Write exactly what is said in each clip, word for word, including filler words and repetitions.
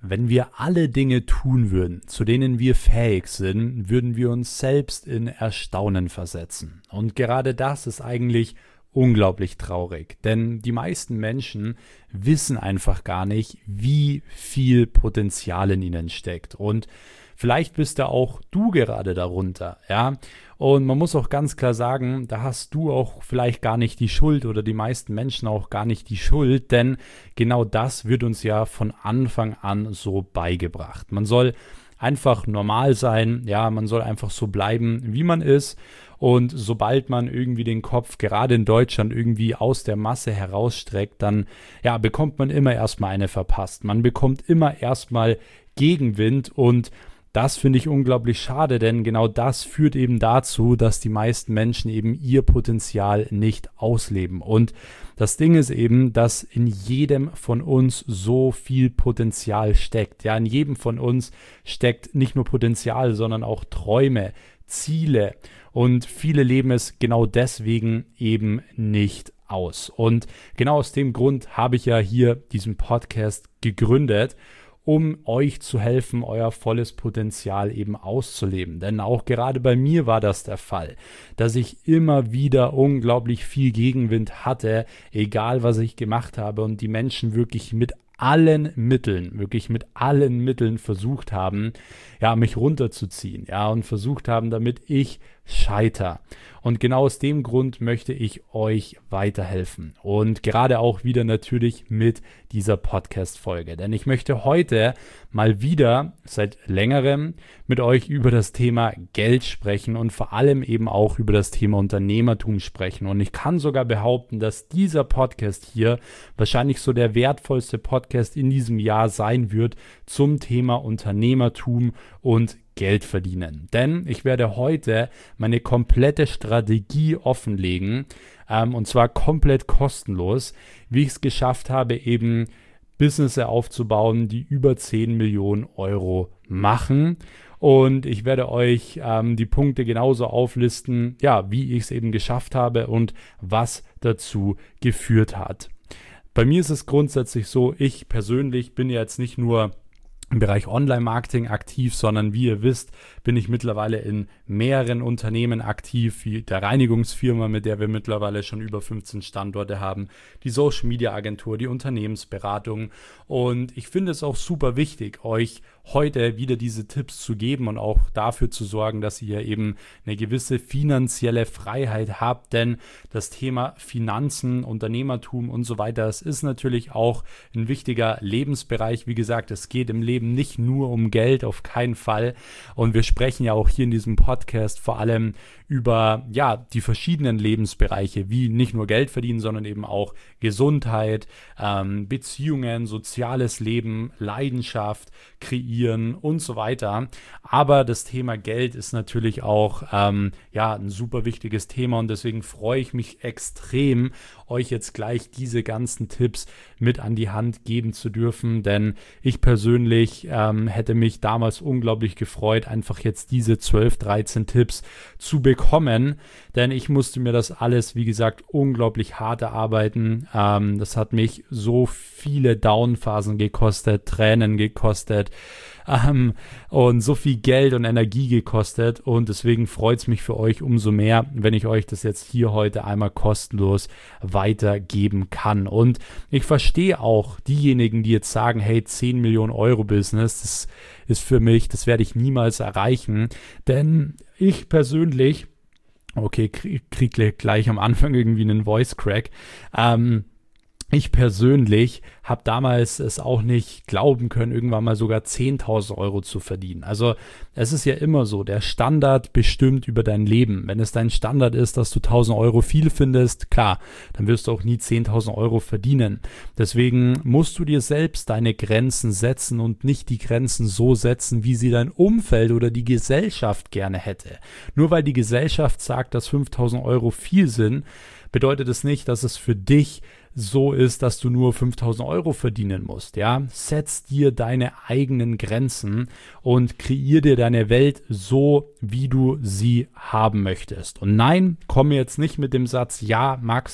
wenn wir alle Dinge tun würden, zu denen wir fähig sind, würden wir uns selbst in Erstaunen versetzen. Und gerade das ist eigentlich unglaublich traurig, denn die meisten Menschen wissen einfach gar nicht, wie viel Potenzial in ihnen steckt. Und vielleicht bist ja auch du gerade darunter, ja. Und man muss auch ganz klar sagen, da hast du auch vielleicht gar nicht die Schuld oder die meisten Menschen auch gar nicht die Schuld, denn genau das wird uns ja von Anfang an so beigebracht. Man soll einfach normal sein, ja, man soll einfach so bleiben, wie man ist. Und sobald man irgendwie den Kopf gerade in Deutschland irgendwie aus der Masse herausstreckt, dann ja, bekommt man immer erstmal eine verpasst. Man bekommt immer erstmal Gegenwind und das finde ich unglaublich schade, denn genau das führt eben dazu, dass die meisten Menschen eben ihr Potenzial nicht ausleben. Und das Ding ist eben, dass in jedem von uns so viel Potenzial steckt. Ja, in jedem von uns steckt nicht nur Potenzial, sondern auch Träume, Ziele. Und viele leben es genau deswegen eben nicht aus. Und genau aus dem Grund habe ich ja hier diesen Podcast gegründet, um euch zu helfen, euer volles Potenzial eben auszuleben. Denn auch gerade bei mir war das der Fall, dass ich immer wieder unglaublich viel Gegenwind hatte, egal was ich gemacht habe und die Menschen wirklich mit allen Mitteln, wirklich mit allen Mitteln versucht haben, ja, mich runterzuziehen, ja, und versucht haben, damit ich scheitere. Und genau aus dem Grund möchte ich euch weiterhelfen. Und gerade auch wieder natürlich mit dieser Podcast-Folge. Denn ich möchte heute mal wieder seit längerem mit euch über das Thema Geld sprechen und vor allem eben auch über das Thema Unternehmertum sprechen. Und ich kann sogar behaupten, dass dieser Podcast hier wahrscheinlich so der wertvollste Podcast in diesem Jahr sein wird zum Thema Unternehmertum und Geld verdienen. Denn ich werde heute meine komplette Strategie offenlegen, ähm, und zwar komplett kostenlos, wie ich es geschafft habe, eben Business aufzubauen, die über zehn Millionen Euro machen. Und ich werde euch ähm, die Punkte genauso auflisten, ja, wie ich es eben geschafft habe und was dazu geführt hat. Bei mir ist es grundsätzlich so, ich persönlich bin jetzt nicht nur im Bereich Online-Marketing aktiv, sondern wie ihr wisst, bin ich mittlerweile in mehreren Unternehmen aktiv, wie der Reinigungsfirma, mit der wir mittlerweile schon über fünfzehn Standorte haben, die Social-Media-Agentur, die Unternehmensberatung. Und ich finde es auch super wichtig, euch heute wieder diese Tipps zu geben und auch dafür zu sorgen, dass ihr eben eine gewisse finanzielle Freiheit habt, denn das Thema Finanzen, Unternehmertum und so weiter, das ist natürlich auch ein wichtiger Lebensbereich. Wie gesagt, es geht im Leben nicht nur um Geld, auf keinen Fall. Und wir sprechen ja auch hier in diesem Podcast vor allem über ja die verschiedenen Lebensbereiche, wie nicht nur Geld verdienen, sondern eben auch Gesundheit, ähm, Beziehungen, soziales Leben, Leidenschaft, kreieren und so weiter. Aber das Thema Geld ist natürlich auch ähm, ja ein super wichtiges Thema und deswegen freue ich mich extrem, euch jetzt gleich diese ganzen Tipps mit an die Hand geben zu dürfen, denn ich persönlich ähm, hätte mich damals unglaublich gefreut, einfach jetzt diese zwölf, dreizehn Tipps zu bekommen, denn ich musste mir das alles, wie gesagt, unglaublich hart erarbeiten. Ähm, das hat mich so viele Downphasen gekostet, Tränen gekostet, Ähm, und so viel Geld und Energie gekostet und deswegen freut es mich für euch umso mehr, wenn ich euch das jetzt hier heute einmal kostenlos weitergeben kann. Und ich verstehe auch diejenigen, die jetzt sagen, hey, zehn Millionen Euro Business, das ist für mich, das werde ich niemals erreichen, denn ich persönlich, okay, krieg, krieg gleich am Anfang irgendwie einen Voice Crack, ähm, Ich persönlich habe damals es auch nicht glauben können, irgendwann mal sogar zehntausend Euro zu verdienen. Also es ist ja immer so, der Standard bestimmt über dein Leben. Wenn es dein Standard ist, dass du tausend Euro viel findest, klar, dann wirst du auch nie zehntausend Euro verdienen. Deswegen musst du dir selbst deine Grenzen setzen und nicht die Grenzen so setzen, wie sie dein Umfeld oder die Gesellschaft gerne hätte. Nur weil die Gesellschaft sagt, dass fünftausend Euro viel sind, bedeutet es nicht, dass es für dich so ist, dass du nur fünftausend Euro verdienen musst, ja. Setz dir deine eigenen Grenzen und kreier dir deine Welt so, wie du sie haben möchtest. Und nein, komme jetzt nicht mit dem Satz, ja, Max,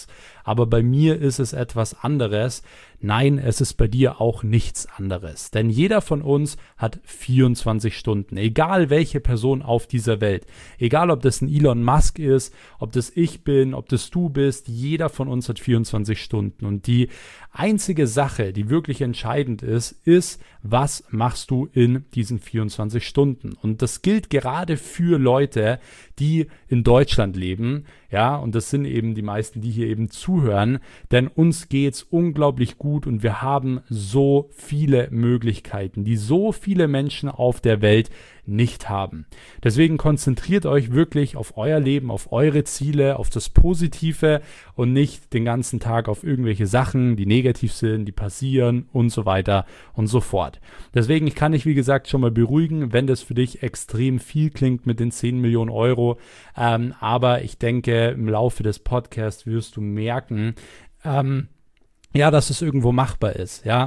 aber bei mir ist es etwas anderes. Nein, es ist bei dir auch nichts anderes. Denn jeder von uns hat vierundzwanzig Stunden, egal welche Person auf dieser Welt. Egal, ob das ein Elon Musk ist, ob das ich bin, ob das du bist, jeder von uns hat vierundzwanzig Stunden. Und die einzige Sache, die wirklich entscheidend ist, ist, was machst du in diesen vierundzwanzig Stunden? Und das gilt gerade für Leute, die in Deutschland leben, ja, und das sind eben die meisten, die hier eben zuhören, denn uns geht's unglaublich gut und wir haben so viele Möglichkeiten, die so viele Menschen auf der Welt nicht haben. Deswegen konzentriert euch wirklich auf euer Leben, auf eure Ziele, auf das Positive und nicht den ganzen Tag auf irgendwelche Sachen, die negativ sind, die passieren und so weiter und so fort. Deswegen, ich kann dich, wie gesagt, schon mal beruhigen, wenn das für dich extrem viel klingt mit den zehn Millionen Euro. Ähm, aber ich denke, im Laufe des Podcasts wirst du merken, ähm, ja, dass es irgendwo machbar ist, ja.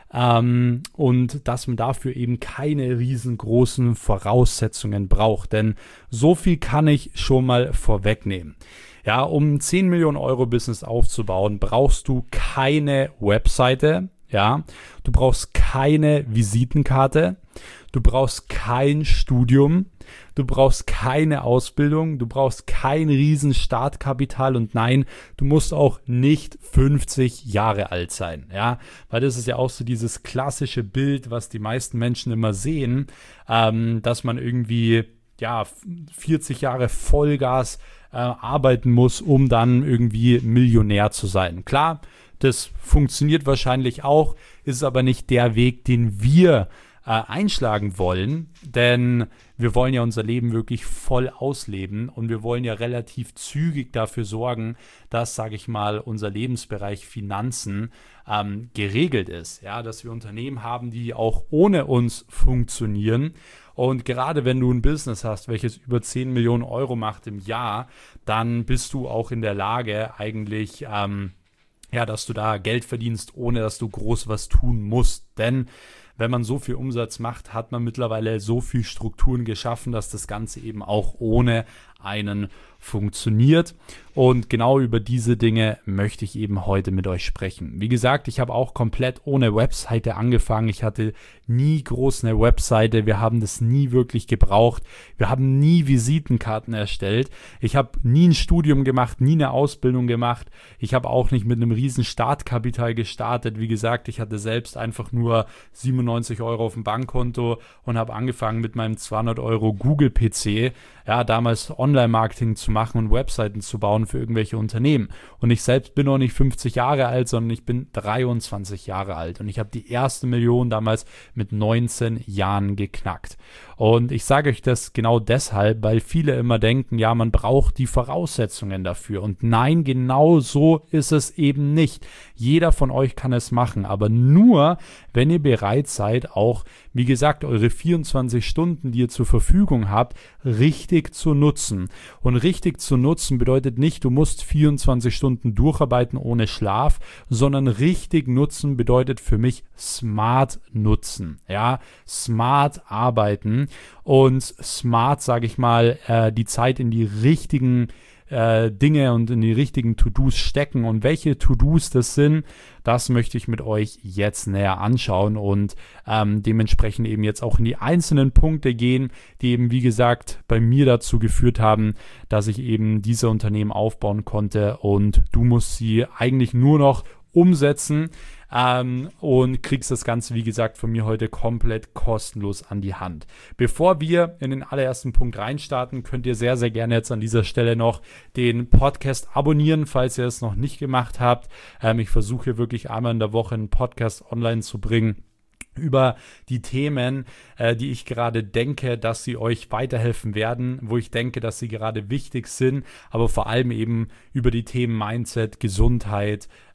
Ähm, und dass man dafür eben keine riesengroßen Voraussetzungen braucht. Denn so viel kann ich schon mal vorwegnehmen. Ja, um ein zehn Millionen Euro Business aufzubauen, brauchst du keine Webseite. Ja, du brauchst keine Visitenkarte. Du brauchst kein Studium. Du brauchst keine Ausbildung, du brauchst kein riesen Startkapital und nein, du musst auch nicht fünfzig Jahre alt sein, ja, weil das ist ja auch so dieses klassische Bild, was die meisten Menschen immer sehen, ähm, dass man irgendwie, ja, vierzig Jahre Vollgas äh, arbeiten muss, um dann irgendwie Millionär zu sein. Klar, das funktioniert wahrscheinlich auch, ist aber nicht der Weg, den wir äh, einschlagen wollen, denn wir wollen ja unser Leben wirklich voll ausleben und wir wollen ja relativ zügig dafür sorgen, dass, sage ich mal, unser Lebensbereich Finanzen ähm, geregelt ist. Ja, dass wir Unternehmen haben, die auch ohne uns funktionieren. Und gerade wenn du ein Business hast, welches über zehn Millionen Euro macht im Jahr, dann bist du auch in der Lage, eigentlich, ähm, ja, dass du da Geld verdienst, ohne dass du groß was tun musst. Denn wenn man so viel Umsatz macht, hat man mittlerweile so viel Strukturen geschaffen, dass das Ganze eben auch ohne einen funktioniert. Und genau über diese Dinge möchte ich eben heute mit euch sprechen. Wie gesagt, ich habe auch komplett ohne Webseite angefangen. Ich hatte nie groß eine Webseite. Wir haben das nie wirklich gebraucht. Wir haben nie Visitenkarten erstellt. Ich habe nie ein Studium gemacht, nie eine Ausbildung gemacht. Ich habe auch nicht mit einem riesen Startkapital gestartet. Wie gesagt, ich hatte selbst einfach nur siebenundneunzig Euro auf dem Bankkonto und habe angefangen mit meinem zweihundert Euro Google-P C, ja, damals Online-Marketing zu machen und Webseiten zu bauen für irgendwelche Unternehmen. Und ich selbst bin noch nicht fünfzig Jahre alt, sondern ich bin dreiundzwanzig Jahre alt. Und ich habe die erste Million damals mit neunzehn Jahren geknackt. Und ich sage euch das genau deshalb, weil viele immer denken, ja, man braucht die Voraussetzungen dafür. Und nein, genau so ist es eben nicht. Jeder von euch kann es machen, aber nur, wenn ihr bereit seid, auch, wie gesagt, eure vierundzwanzig Stunden, die ihr zur Verfügung habt, richtig zu nutzen. Und richtig zu nutzen bedeutet nicht, du musst vierundzwanzig Stunden durcharbeiten ohne Schlaf, sondern richtig nutzen bedeutet für mich smart nutzen. Ja, smart arbeiten und smart, sage ich mal, äh, die Zeit in die richtigen äh, Dinge und in die richtigen To-Dos stecken. Und welche To-Dos das sind, das möchte ich mit euch jetzt näher anschauen und ähm, dementsprechend eben jetzt auch in die einzelnen Punkte gehen, die eben, wie gesagt, bei mir dazu geführt haben, dass ich eben diese Unternehmen aufbauen konnte und du musst sie eigentlich nur noch umsetzen ähm, und kriegst das Ganze, wie gesagt, von mir heute komplett kostenlos an die Hand. Bevor wir in den allerersten Punkt reinstarten, könnt ihr sehr, sehr gerne jetzt an dieser Stelle noch den Podcast abonnieren, falls ihr es noch nicht gemacht habt. Ähm, ich versuche hier wirklich einmal in der Woche einen Podcast online zu bringen über die Themen, äh, die ich gerade denke, dass sie euch weiterhelfen werden, wo ich denke, dass sie gerade wichtig sind, aber vor allem eben über die Themen Mindset, Gesundheit,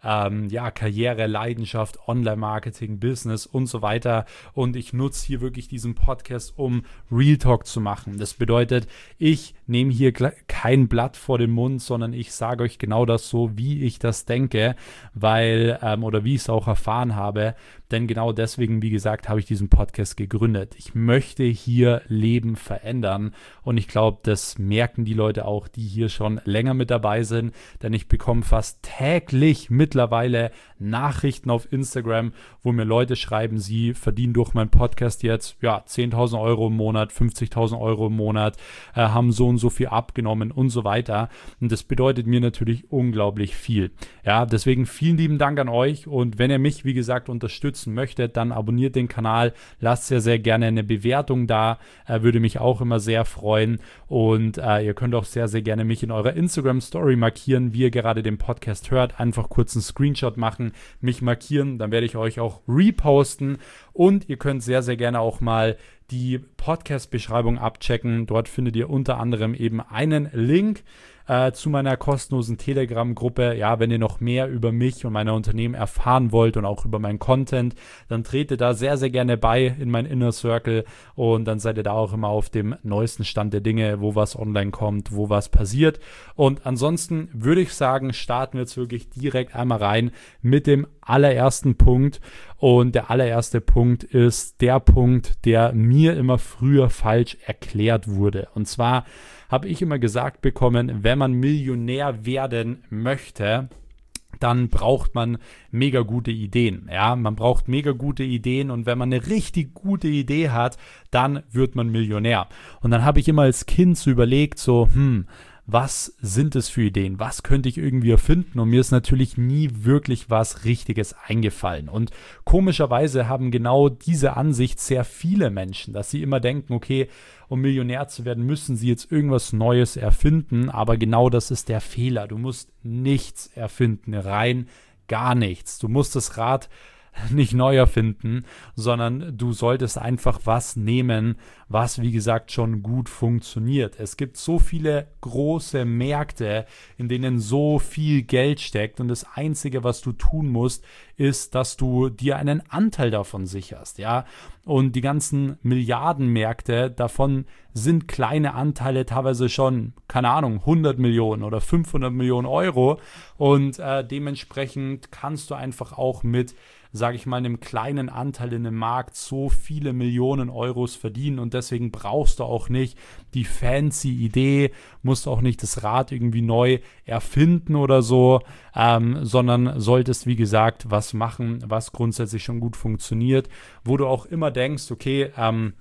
ähm, ja, Karriere, Leidenschaft, Online-Marketing, Business und so weiter. Und ich nutze hier wirklich diesen Podcast, um Real Talk zu machen. Das bedeutet, ich nehme hier kein Blatt vor den Mund, sondern ich sage euch genau das so, wie ich das denke, weil, ähm, oder wie ich es auch erfahren habe. Denn genau deswegen, wie gesagt, habe ich diesen Podcast gegründet. Ich möchte hier Leben verändern und ich glaube, das merken die Leute auch, die hier schon länger mit dabei sind, denn ich bekomme fast täglich mittlerweile Nachrichten auf Instagram, wo mir Leute schreiben, sie verdienen durch meinen Podcast jetzt ja zehntausend Euro im Monat, fünfzigtausend Euro im Monat, äh, haben so und so viel abgenommen und so weiter. Und das bedeutet mir natürlich unglaublich viel. Ja, deswegen vielen lieben Dank an euch und wenn ihr mich, wie gesagt, unterstützt möchtet, dann abonniert den Kanal, lasst sehr, sehr gerne eine Bewertung da, äh, würde mich auch immer sehr freuen und äh, ihr könnt auch sehr, sehr gerne mich in eurer Instagram-Story markieren, wie ihr gerade den Podcast hört, einfach kurz einen Screenshot machen, mich markieren, dann werde ich euch auch reposten und ihr könnt sehr, sehr gerne auch mal die Podcast-Beschreibung abchecken, dort findet ihr unter anderem eben einen Link äh, zu meiner kostenlosen Telegram-Gruppe. Ja, wenn ihr noch mehr über mich und meine Unternehmen erfahren wollt und auch über meinen Content, dann tretet da sehr, sehr gerne bei in mein Inner Circle und dann seid ihr da auch immer auf dem neuesten Stand der Dinge, wo was online kommt, wo was passiert. Und ansonsten würde ich sagen, starten wir jetzt wirklich direkt einmal rein mit dem allerersten Punkt. Und der allererste Punkt ist der Punkt, der mir immer früher falsch erklärt wurde. Und zwar habe ich immer gesagt bekommen, wenn man Millionär werden möchte, dann braucht man mega gute Ideen. Ja, man braucht mega gute Ideen und wenn man eine richtig gute Idee hat, dann wird man Millionär. Und dann habe ich immer als Kind so überlegt, so, hm, was sind es für Ideen? Was könnte ich irgendwie erfinden? Und mir ist natürlich nie wirklich was Richtiges eingefallen. Und komischerweise haben genau diese Ansicht sehr viele Menschen, dass sie immer denken, okay, um Millionär zu werden, müssen sie jetzt irgendwas Neues erfinden. Aber genau das ist der Fehler. Du musst nichts erfinden, rein gar nichts. Du musst das Rad nicht neu erfinden, sondern du solltest einfach was nehmen, was wie gesagt schon gut funktioniert. Es gibt so viele große Märkte, in denen so viel Geld steckt und das Einzige, was du tun musst, ist, dass du dir einen Anteil davon sicherst, ja. Und die ganzen Milliardenmärkte, davon sind kleine Anteile teilweise schon, keine Ahnung, hundert Millionen oder fünfhundert Millionen Euro und äh, dementsprechend kannst du einfach auch mit, sage ich mal, einem kleinen Anteil in dem Markt so viele Millionen Euros verdienen und deswegen brauchst du auch nicht die fancy Idee, musst auch nicht das Rad irgendwie neu erfinden oder so, ähm, sondern solltest, wie gesagt, was machen, was grundsätzlich schon gut funktioniert, wo du auch immer denkst, okay, ähm,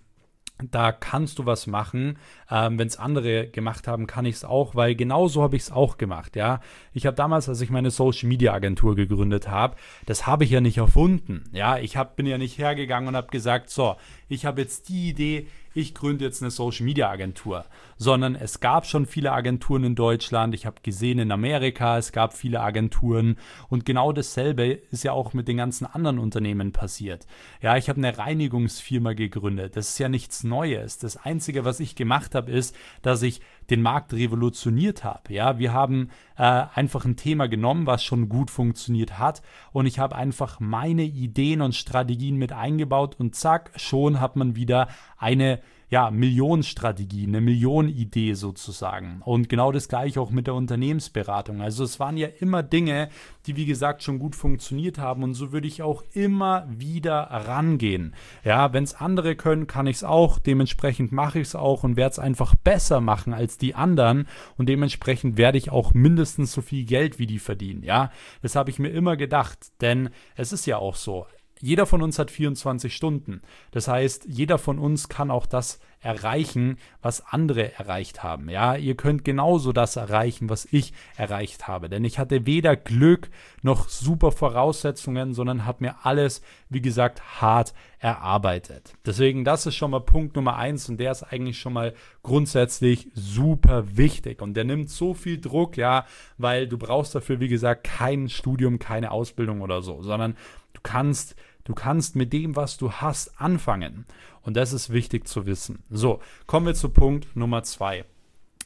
da kannst du was machen. Ähm, wenn es andere gemacht haben, kann ich es auch, weil genauso habe ich es auch gemacht, ja. Ich habe damals, als ich meine Social-Media-Agentur gegründet habe, das habe ich ja nicht erfunden, ja. Ich hab, bin ja nicht hergegangen und habe gesagt, so, ich habe jetzt die Idee, ich gründe jetzt eine Social-Media-Agentur, sondern es gab schon viele Agenturen in Deutschland, ich habe gesehen in Amerika, es gab viele Agenturen und genau dasselbe ist ja auch mit den ganzen anderen Unternehmen passiert. Ja, ich habe eine Reinigungsfirma gegründet, das ist ja nichts Neues. Das Einzige, was ich gemacht habe, ist, dass ich den Markt revolutioniert habe. Ja, wir haben äh, einfach ein Thema genommen, was schon gut funktioniert hat und ich habe einfach meine Ideen und Strategien mit eingebaut und zack, schon hat man wieder eine ja, Millionenstrategie, eine Millionenidee sozusagen. Und genau das gleiche auch mit der Unternehmensberatung. Also es waren ja immer Dinge, die wie gesagt schon gut funktioniert haben und so würde ich auch immer wieder rangehen. Ja, wenn es andere können, kann ich es auch. Dementsprechend mache ich es auch und werde es einfach besser machen als die anderen und dementsprechend werde ich auch mindestens so viel Geld wie die verdienen. Ja, das habe ich mir immer gedacht, denn es ist ja auch so. Jeder von uns hat vierundzwanzig Stunden. Das heißt, jeder von uns kann auch das erreichen, was andere erreicht haben. Ja, ihr könnt genauso das erreichen, was ich erreicht habe. Denn ich hatte weder Glück noch super Voraussetzungen, sondern habe mir alles, wie gesagt, hart erarbeitet. Deswegen, das ist schon mal Punkt Nummer eins und der ist eigentlich schon mal grundsätzlich super wichtig. Und der nimmt so viel Druck, ja, weil du brauchst dafür, wie gesagt, kein Studium, keine Ausbildung oder so, sondern du kannst Du kannst mit dem, was du hast, anfangen. Und das ist wichtig zu wissen. So, kommen wir zu Punkt Nummer zwei.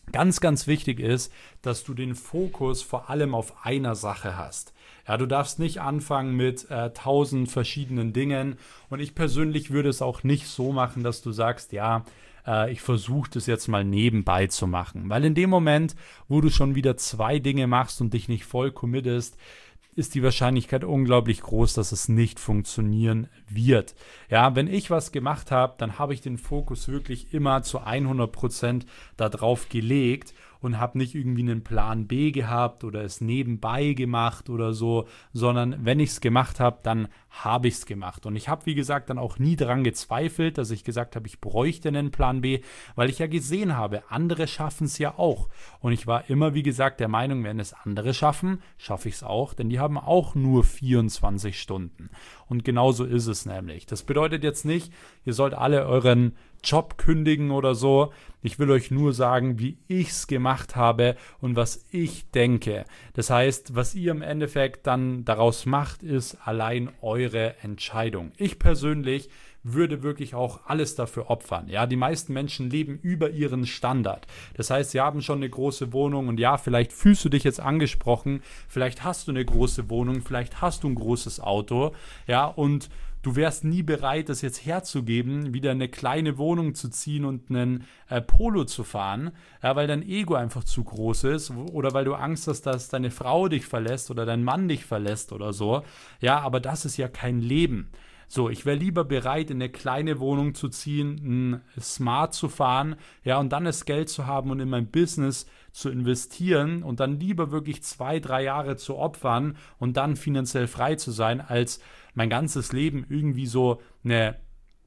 ganz, ganz wichtig ist, dass du den Fokus vor allem auf einer Sache hast. Ja, du darfst nicht anfangen mit äh, tausend verschiedenen Dingen. Und ich persönlich würde es auch nicht so machen, dass du sagst, ja, äh, ich versuche das jetzt mal nebenbei zu machen. Weil in dem Moment, wo du schon wieder zwei Dinge machst und dich nicht voll committest, ist die Wahrscheinlichkeit unglaublich groß, dass es nicht funktionieren wird. Ja, wenn ich was gemacht habe, dann habe ich den Fokus wirklich immer zu hundert Prozent darauf gelegt und habe nicht irgendwie einen Plan B gehabt oder es nebenbei gemacht oder so, sondern wenn ich es gemacht habe, dann habe ich es gemacht. Und ich habe, wie gesagt, dann auch nie daran gezweifelt, dass ich gesagt habe, ich bräuchte einen Plan B, weil ich ja gesehen habe, andere schaffen es ja auch. Und ich war immer, wie gesagt, der Meinung, wenn es andere schaffen, schaffe ich es auch, denn die haben auch nur vierundzwanzig Stunden. Und genauso ist es nämlich. Das bedeutet jetzt nicht, ihr sollt alle euren Job kündigen oder so. Ich will euch nur sagen, wie ich es gemacht habe und was ich denke. Das heißt, was ihr im Endeffekt dann daraus macht, ist allein eure Entscheidung. Ich persönlich würde wirklich auch alles dafür opfern. Ja, die meisten Menschen leben über ihren Standard. Das heißt, sie haben schon eine große Wohnung und ja, vielleicht fühlst du dich jetzt angesprochen, vielleicht hast du eine große Wohnung, vielleicht hast du ein großes Auto, ja, und du wärst nie bereit, das jetzt herzugeben, wieder eine kleine Wohnung zu ziehen und einen äh, Polo zu fahren, ja, weil dein Ego einfach zu groß ist oder weil du Angst hast, dass deine Frau dich verlässt oder dein Mann dich verlässt oder so. Ja, aber das ist ja kein Leben. So, ich wäre lieber bereit, in eine kleine Wohnung zu ziehen, ein Smart zu fahren, ja, und dann das Geld zu haben und in mein Business zu investieren und dann lieber wirklich zwei, drei Jahre zu opfern und dann finanziell frei zu sein, als mein ganzes Leben irgendwie so eine,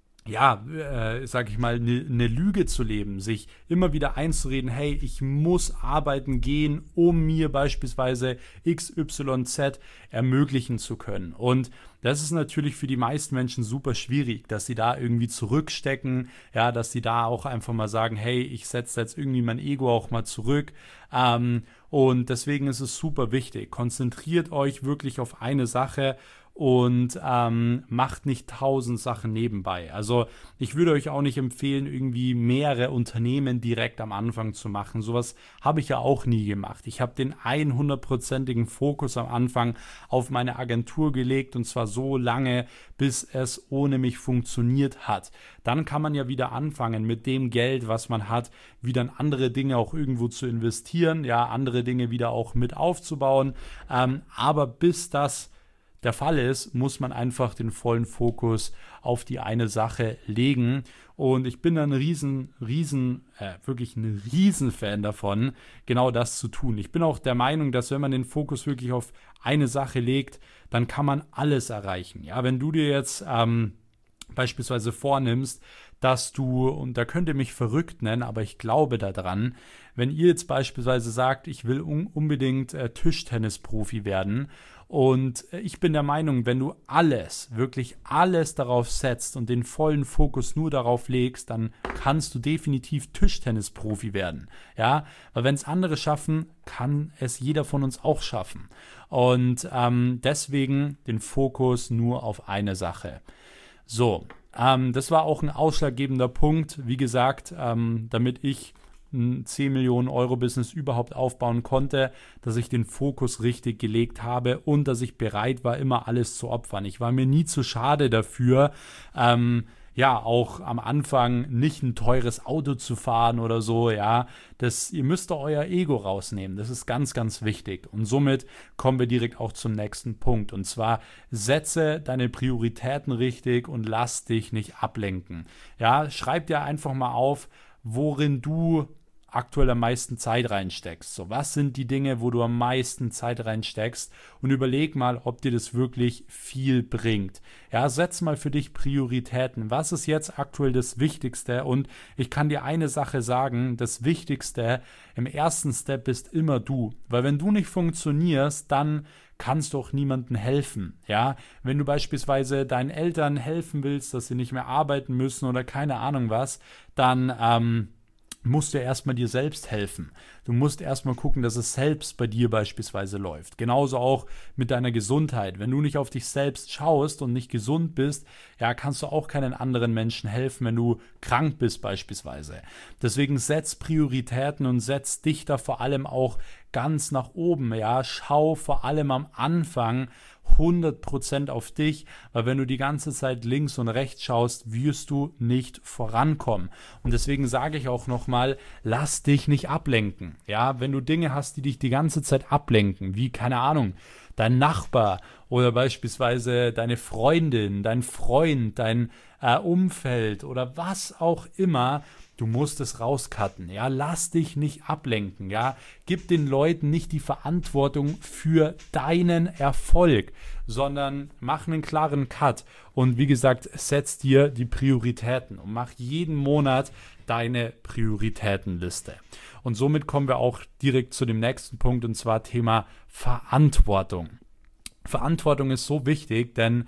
ja, äh, sag ich mal, eine ne Lüge zu leben, sich immer wieder einzureden, hey, ich muss arbeiten gehen, um mir beispielsweise X Y Z ermöglichen zu können. Und das ist natürlich für die meisten Menschen super schwierig, dass sie da irgendwie zurückstecken, ja, dass sie da auch einfach mal sagen, hey, ich setze jetzt irgendwie mein Ego auch mal zurück. Ähm, und deswegen ist es super wichtig. Konzentriert euch wirklich auf eine Sache und ähm, macht nicht tausend Sachen nebenbei. Also ich würde euch auch nicht empfehlen, irgendwie mehrere Unternehmen direkt am Anfang zu machen. Sowas habe ich ja auch nie gemacht. Ich habe den hundertprozentigen Fokus am Anfang auf meine Agentur gelegt und zwar so lange, bis es ohne mich funktioniert hat. Dann kann man ja wieder anfangen, mit dem Geld, was man hat, wieder in andere Dinge auch irgendwo zu investieren, ja, andere Dinge wieder auch mit aufzubauen. Ähm, aber bis das der Fall ist, muss man einfach den vollen Fokus auf die eine Sache legen. Und ich bin da ein riesen, riesen, äh, wirklich ein Riesenfan davon, genau das zu tun. Ich bin auch der Meinung, dass wenn man den Fokus wirklich auf eine Sache legt, dann kann man alles erreichen. Ja, wenn du dir jetzt ähm, beispielsweise vornimmst, dass du, und da könnt ihr mich verrückt nennen, aber ich glaube daran, wenn ihr jetzt beispielsweise sagt, ich will un- unbedingt äh, Tischtennisprofi werden, und ich bin der Meinung, wenn du alles, wirklich alles darauf setzt und den vollen Fokus nur darauf legst, dann kannst du definitiv Tischtennisprofi werden. Ja, weil wenn es andere schaffen, kann es jeder von uns auch schaffen. Und ähm, deswegen den Fokus nur auf eine Sache. So, ähm, das war auch ein ausschlaggebender Punkt, wie gesagt, ähm, damit ich ein zehn Millionen Euro Business überhaupt aufbauen konnte, dass ich den Fokus richtig gelegt habe und dass ich bereit war, immer alles zu opfern. Ich war mir nie zu schade dafür, ähm, ja, auch am Anfang nicht ein teures Auto zu fahren oder so, ja, das, ihr müsst da euer Ego rausnehmen, das ist ganz, ganz wichtig und somit kommen wir direkt auch zum nächsten Punkt und zwar setze deine Prioritäten richtig und lass dich nicht ablenken, ja, schreib dir einfach mal auf, worin du aktuell am meisten Zeit reinsteckst. So, was sind die Dinge, wo du am meisten Zeit reinsteckst und überleg mal, ob dir das wirklich viel bringt. Ja, setz mal für dich Prioritäten. Was ist jetzt aktuell das Wichtigste? Und ich kann dir eine Sache sagen, das Wichtigste im ersten Step bist immer du. Weil wenn du nicht funktionierst, dann kannst du auch niemandem helfen. Ja, wenn du beispielsweise deinen Eltern helfen willst, dass sie nicht mehr arbeiten müssen oder keine Ahnung was, dann ähm, musst du erstmal dir selbst helfen. Du musst erstmal gucken, dass es selbst bei dir beispielsweise läuft. Genauso auch mit deiner Gesundheit. Wenn du nicht auf dich selbst schaust und nicht gesund bist, ja, kannst du auch keinen anderen Menschen helfen, wenn du krank bist beispielsweise. Deswegen setz Prioritäten und setz dich da vor allem auch ganz nach oben. Ja, schau vor allem am Anfang hundert Prozent auf dich, weil wenn du die ganze Zeit links und rechts schaust, wirst du nicht vorankommen. Und deswegen sage ich auch nochmal, lass dich nicht ablenken. Ja, wenn du Dinge hast, die dich die ganze Zeit ablenken, wie, keine Ahnung, dein Nachbar oder beispielsweise deine Freundin, dein Freund, dein äh, Umfeld oder was auch immer, du musst es rauscutten, ja, lass dich nicht ablenken, ja, gib den Leuten nicht die Verantwortung für deinen Erfolg, sondern mach einen klaren Cut und wie gesagt, setz dir die Prioritäten und mach jeden Monat deine Prioritätenliste. Und somit kommen wir auch direkt zu dem nächsten Punkt und zwar Thema Verantwortung. Verantwortung ist so wichtig, denn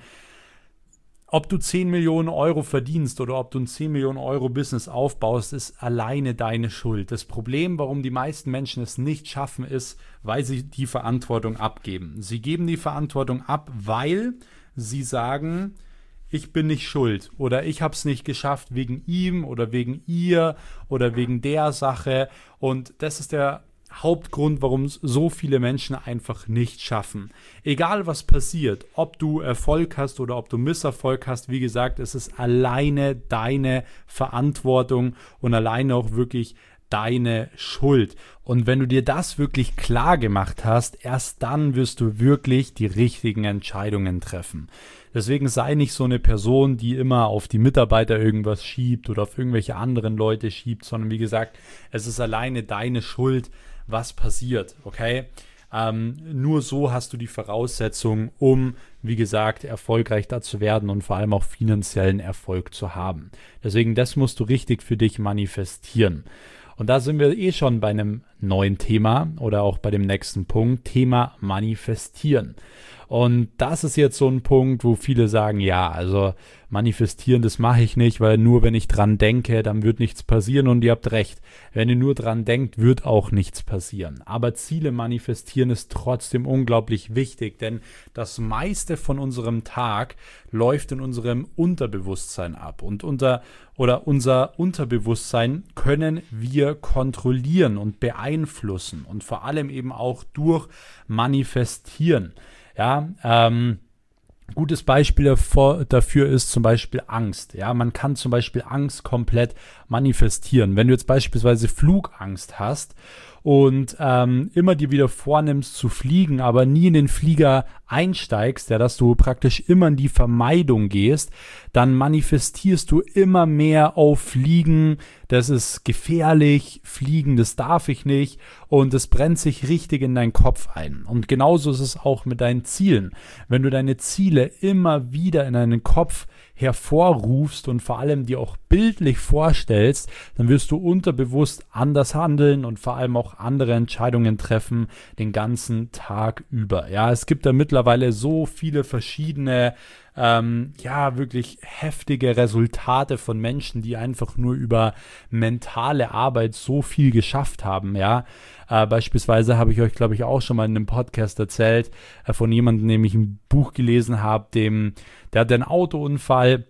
ob du zehn Millionen Euro verdienst oder ob du ein zehn Millionen Euro Business aufbaust, ist alleine deine Schuld. Das Problem, warum die meisten Menschen es nicht schaffen, ist, weil sie die Verantwortung abgeben. Sie geben die Verantwortung ab, weil sie sagen, ich bin nicht schuld oder ich habe es nicht geschafft wegen ihm oder wegen ihr oder wegen der Sache. Und das ist der Hauptgrund, warum es so viele Menschen einfach nicht schaffen. Egal was passiert, ob du Erfolg hast oder ob du Misserfolg hast, wie gesagt, es ist alleine deine Verantwortung und alleine auch wirklich deine Schuld. Und wenn du dir das wirklich klar gemacht hast, erst dann wirst du wirklich die richtigen Entscheidungen treffen. Deswegen sei nicht so eine Person, die immer auf die Mitarbeiter irgendwas schiebt oder auf irgendwelche anderen Leute schiebt, sondern wie gesagt, es ist alleine deine Schuld, was passiert, okay? Ähm, nur so hast du die Voraussetzung, um, wie gesagt, erfolgreich da zu werden und vor allem auch finanziellen Erfolg zu haben. Deswegen, das musst du richtig für dich manifestieren. Und da sind wir eh schon bei einem neuen Thema oder auch bei dem nächsten Punkt, Thema Manifestieren. Und das ist jetzt so ein Punkt, wo viele sagen, ja, also manifestieren, das mache ich nicht, weil nur wenn ich dran denke, dann wird nichts passieren und ihr habt recht. Wenn ihr nur dran denkt, wird auch nichts passieren. Aber Ziele manifestieren ist trotzdem unglaublich wichtig, denn das meiste von unserem Tag läuft in unserem Unterbewusstsein ab. Und unter oder unser Unterbewusstsein können wir kontrollieren und beeinflussen und vor allem eben auch durch Manifestieren. Ja, ähm, gutes Beispiel davor, dafür ist zum Beispiel Angst. Ja, man kann zum Beispiel Angst komplett manifestieren. Wenn du jetzt beispielsweise Flugangst hast und ähm, immer dir wieder vornimmst zu fliegen, aber nie in den Flieger einsteigst, ja, dass du praktisch immer in die Vermeidung gehst, dann manifestierst du immer mehr auf Fliegen, das ist gefährlich, Fliegen, das darf ich nicht und es brennt sich richtig in deinen Kopf ein. Und genauso ist es auch mit deinen Zielen. Wenn du deine Ziele immer wieder in deinen Kopf hervorrufst und vor allem dir auch bildlich vorstellst, dann wirst du unterbewusst anders handeln und vor allem auch andere Entscheidungen treffen den ganzen Tag über. Ja, es gibt da mittlerweile so viele verschiedene, ähm, ja, wirklich heftige Resultate von Menschen, die einfach nur über mentale Arbeit so viel geschafft haben, ja. Äh, beispielsweise habe ich euch, glaube ich, auch schon mal in einem Podcast erzählt, äh, von jemandem, dem ich ein Buch gelesen habe, dem, der hatte einen Autounfall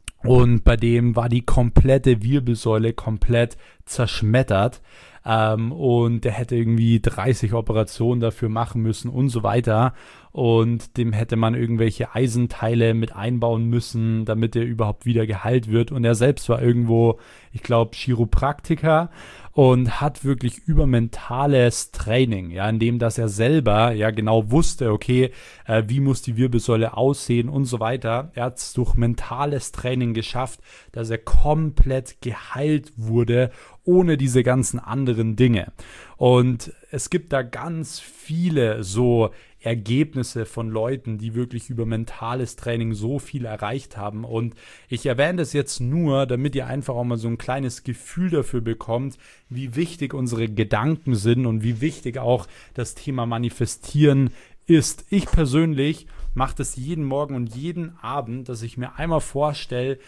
und bei dem war die komplette Wirbelsäule komplett zerschmettert. Ähm, und der hätte irgendwie dreißig Operationen dafür machen müssen und so weiter. Und dem hätte man irgendwelche Eisenteile mit einbauen müssen, damit er überhaupt wieder geheilt wird. Und er selbst war irgendwo, ich glaube, Chiropraktiker und hat wirklich übermentales Training, ja, indem dass er selber ja genau wusste, okay, äh, wie muss die Wirbelsäule aussehen und so weiter. Er hat es durch mentales Training geschafft, dass er komplett geheilt wurde, ohne diese ganzen anderen Dinge. Und es gibt da ganz viele so Ergebnisse von Leuten, die wirklich über mentales Training so viel erreicht haben. Und ich erwähne das jetzt nur, damit ihr einfach auch mal so ein kleines Gefühl dafür bekommt, wie wichtig unsere Gedanken sind und wie wichtig auch das Thema Manifestieren ist. Ich persönlich mache das jeden Morgen und jeden Abend, dass ich mir einmal vorstelle,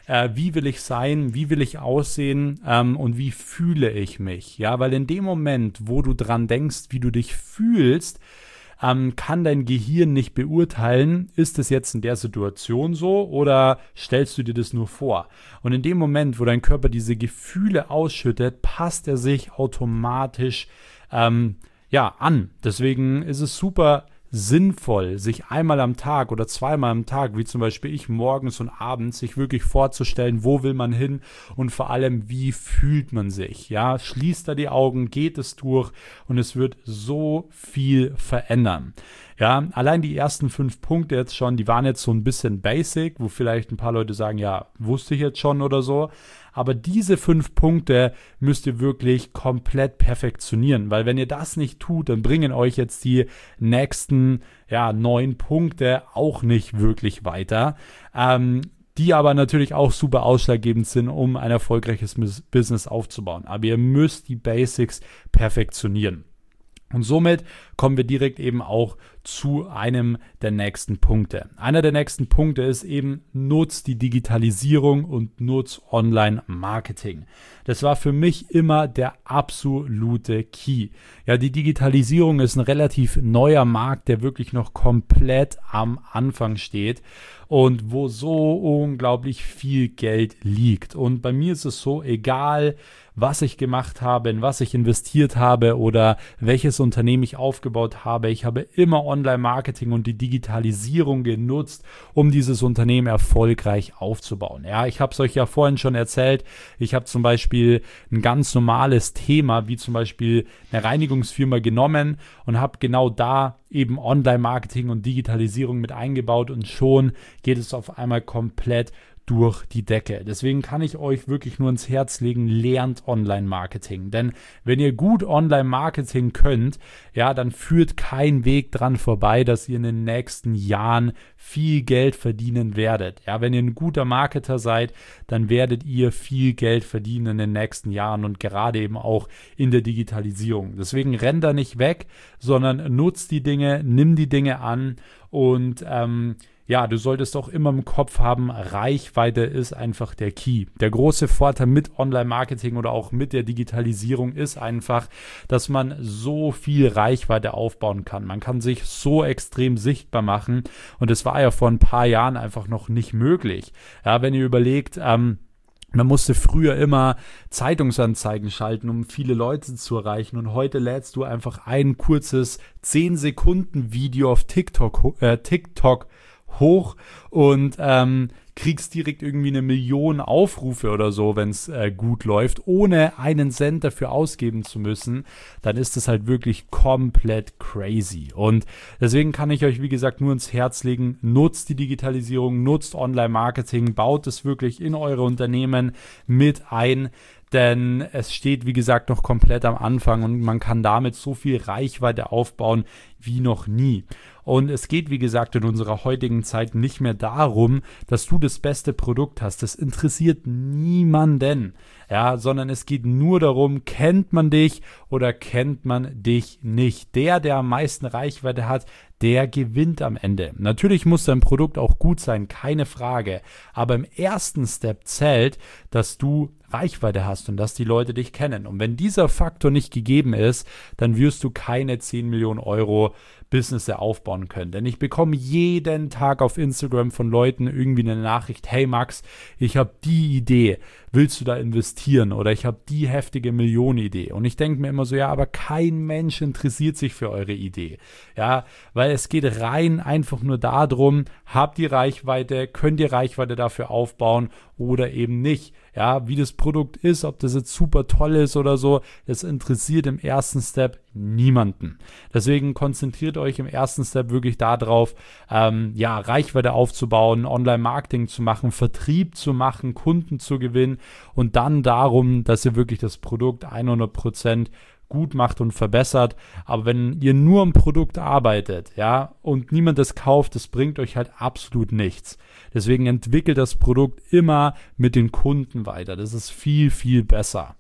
äh, wie will ich sein, wie will ich aussehen ähm, und wie fühle ich mich. Ja, weil in dem Moment, wo du dran denkst, wie du dich fühlst, ähm, kann dein Gehirn nicht beurteilen, ist es jetzt in der Situation so oder stellst du dir das nur vor? Und in dem Moment, wo dein Körper diese Gefühle ausschüttet, passt er sich automatisch ähm, ja, an. Deswegen ist es super sinnvoll, sich einmal am Tag oder zweimal am Tag, wie zum Beispiel ich morgens und abends, sich wirklich vorzustellen, wo will man hin und vor allem, wie fühlt man sich. Ja, schließt da die Augen, geht es durch und es wird so viel verändern. Ja, allein die ersten fünf Punkte jetzt schon, die waren jetzt so ein bisschen basic, wo vielleicht ein paar Leute sagen, ja, wusste ich jetzt schon oder so. Aber diese fünf Punkte müsst ihr wirklich komplett perfektionieren, weil wenn ihr das nicht tut, dann bringen euch jetzt die nächsten ja, neun Punkte auch nicht wirklich weiter. Ähm, die aber natürlich auch super ausschlaggebend sind, um ein erfolgreiches Business aufzubauen. Aber ihr müsst die Basics perfektionieren. Und somit kommen wir direkt eben auch zu einem der nächsten Punkte. Einer der nächsten Punkte ist eben, nutzt die Digitalisierung und nutzt Online-Marketing. Das war für mich immer der absolute Key. Ja, die Digitalisierung ist ein relativ neuer Markt, der wirklich noch komplett am Anfang steht und wo so unglaublich viel Geld liegt. Und bei mir ist es so, egal was ich gemacht habe, in was ich investiert habe oder welches Unternehmen ich aufgebaut habe. Ich habe immer Online-Marketing und die Digitalisierung genutzt, um dieses Unternehmen erfolgreich aufzubauen. Ja, ich habe es euch ja vorhin schon erzählt. Ich habe zum Beispiel ein ganz normales Thema, wie zum Beispiel eine Reinigungsfirma genommen und habe genau da eben Online-Marketing und Digitalisierung mit eingebaut und schon geht es auf einmal komplett durch die Decke. Deswegen kann ich euch wirklich nur ins Herz legen, lernt Online-Marketing. Denn wenn ihr gut Online-Marketing könnt, ja, dann führt kein Weg dran vorbei, dass ihr in den nächsten Jahren viel Geld verdienen werdet. Ja, wenn ihr ein guter Marketer seid, dann werdet ihr viel Geld verdienen in den nächsten Jahren und gerade eben auch in der Digitalisierung. Deswegen rennt da nicht weg, sondern nutzt die Dinge, nimm die Dinge an und ähm, ja, du solltest auch immer im Kopf haben, Reichweite ist einfach der Key. Der große Vorteil mit Online-Marketing oder auch mit der Digitalisierung ist einfach, dass man so viel Reichweite aufbauen kann. Man kann sich so extrem sichtbar machen und das war ja vor ein paar Jahren einfach noch nicht möglich. Ja, wenn ihr überlegt, ähm, man musste früher immer Zeitungsanzeigen schalten, um viele Leute zu erreichen und heute lädst du einfach ein kurzes zehn Sekunden Video auf TikTok, äh, TikTok hoch und ähm, kriegst direkt irgendwie eine Million Aufrufe oder so, wenn es äh, gut läuft, ohne einen Cent dafür ausgeben zu müssen, dann ist das halt wirklich komplett crazy. Und deswegen kann ich euch, wie gesagt, nur ins Herz legen, nutzt die Digitalisierung, nutzt Online-Marketing, baut es wirklich in eure Unternehmen mit ein, denn es steht, wie gesagt, noch komplett am Anfang und man kann damit so viel Reichweite aufbauen wie noch nie. Und es geht, wie gesagt, in unserer heutigen Zeit nicht mehr darum, dass du das beste Produkt hast. Das interessiert niemanden, ja, sondern es geht nur darum, kennt man dich oder kennt man dich nicht. Der, der am meisten Reichweite hat, der gewinnt am Ende. Natürlich muss dein Produkt auch gut sein, keine Frage. Aber im ersten Step zählt, dass du Reichweite hast und dass die Leute dich kennen. Und wenn dieser Faktor nicht gegeben ist, dann wirst du keine zehn Millionen Euro Business aufbauen können. Denn ich bekomme jeden Tag auf Instagram von Leuten irgendwie eine Nachricht, hey Max, ich habe die Idee, willst du da investieren? Oder ich habe die heftige Millionenidee. Und ich denke mir immer so, ja, aber kein Mensch interessiert sich für eure Idee. Ja, weil es geht rein einfach nur darum, habt ihr Reichweite, könnt ihr Reichweite dafür aufbauen oder eben nicht. Ja, wie das Produkt ist, ob das jetzt super toll ist oder so, das interessiert im ersten Step niemanden. Deswegen konzentriert euch im ersten Step wirklich darauf, ähm, ja, Reichweite aufzubauen, Online-Marketing zu machen, Vertrieb zu machen, Kunden zu gewinnen und dann darum, dass ihr wirklich das Produkt hundert Prozent gut macht und verbessert. Aber wenn ihr nur am Produkt arbeitet, ja, und niemand das kauft, das bringt euch halt absolut nichts. Deswegen entwickelt das Produkt immer mit den Kunden weiter. Das ist viel, viel besser.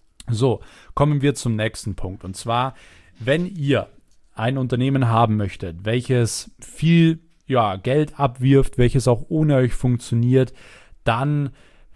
So, kommen wir zum nächsten Punkt. Und zwar, wenn ihr ein Unternehmen haben möchtet, welches viel ja, Geld abwirft, welches auch ohne euch funktioniert, dann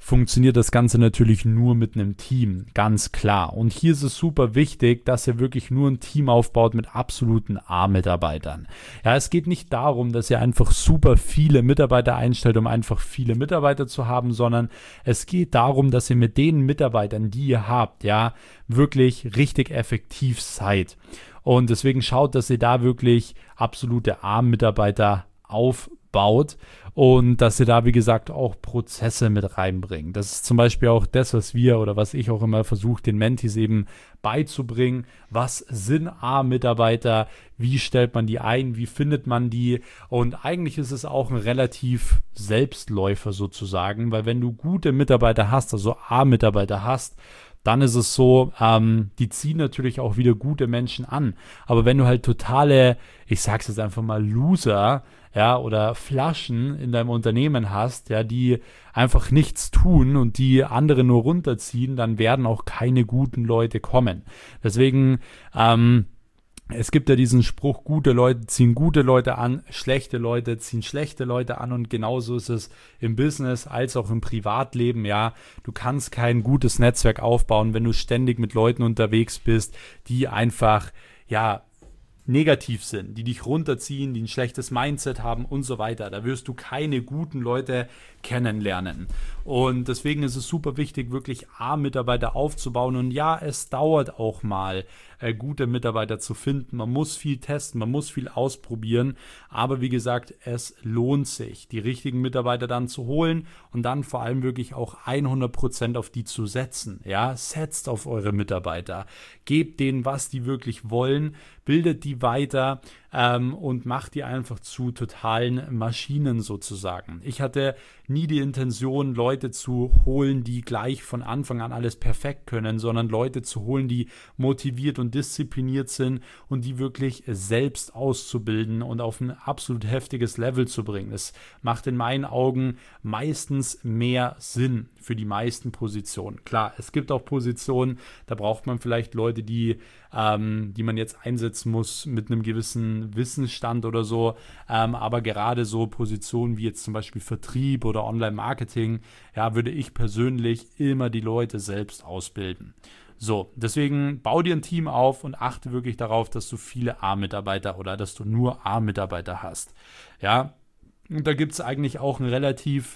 funktioniert das Ganze natürlich nur mit einem Team, ganz klar. Und hier ist es super wichtig, dass ihr wirklich nur ein Team aufbaut mit absoluten A-Mitarbeitern. Ja, es geht nicht darum, dass ihr einfach super viele Mitarbeiter einstellt, um einfach viele Mitarbeiter zu haben, sondern es geht darum, dass ihr mit den Mitarbeitern, die ihr habt, ja, wirklich richtig effektiv seid. Und deswegen schaut, dass ihr da wirklich absolute A-Mitarbeiter aufbaut und dass ihr da, wie gesagt, auch Prozesse mit reinbringt. Das ist zum Beispiel auch das, was wir oder was ich auch immer versuche, den Mentees eben beizubringen. Was sind A-Mitarbeiter? Wie stellt man die ein? Wie findet man die? Und eigentlich ist es auch ein relativ Selbstläufer sozusagen, weil wenn du gute Mitarbeiter hast, also A-Mitarbeiter hast, dann ist es so, ähm, die ziehen natürlich auch wieder gute Menschen an. Aber wenn du halt totale, ich sag's jetzt einfach mal, Loser, ja, oder Flaschen in deinem Unternehmen hast, ja, die einfach nichts tun und die andere nur runterziehen, dann werden auch keine guten Leute kommen. Deswegen, ähm, es gibt ja diesen Spruch, gute Leute ziehen gute Leute an, schlechte Leute ziehen schlechte Leute an und genauso ist es im Business als auch im Privatleben, ja. Du kannst kein gutes Netzwerk aufbauen, wenn du ständig mit Leuten unterwegs bist, die einfach, ja, negativ sind, die dich runterziehen, die ein schlechtes Mindset haben und so weiter. Da wirst du keine guten Leute kennenlernen. Und deswegen ist es super wichtig, wirklich A-Mitarbeiter aufzubauen. Und ja, es dauert auch mal, äh, gute Mitarbeiter zu finden. Man muss viel testen, man muss viel ausprobieren. Aber wie gesagt, es lohnt sich, die richtigen Mitarbeiter dann zu holen und dann vor allem wirklich auch hundert Prozent auf die zu setzen. Ja, setzt auf eure Mitarbeiter. Gebt denen, was die wirklich wollen. Bildet die weiter ähm, und macht die einfach zu totalen Maschinen sozusagen. Ich hatte nie die Intention, Leute zu holen, die gleich von Anfang an alles perfekt können, sondern Leute zu holen, die motiviert und diszipliniert sind und die wirklich selbst auszubilden und auf ein absolut heftiges Level zu bringen. Das macht in meinen Augen meistens mehr Sinn für die meisten Positionen. Klar, es gibt auch Positionen, da braucht man vielleicht Leute, die, ähm, die man jetzt einsetzen muss mit einem gewissen Wissensstand oder so, ähm, aber gerade so Positionen wie jetzt zum Beispiel Vertrieb oder Online-Marketing, ja, würde ich persönlich immer die Leute selbst ausbilden. So, deswegen bau dir ein Team auf und achte wirklich darauf, dass du viele A-Mitarbeiter oder dass du nur A-Mitarbeiter hast. Ja, und da gibt es eigentlich auch einen relativ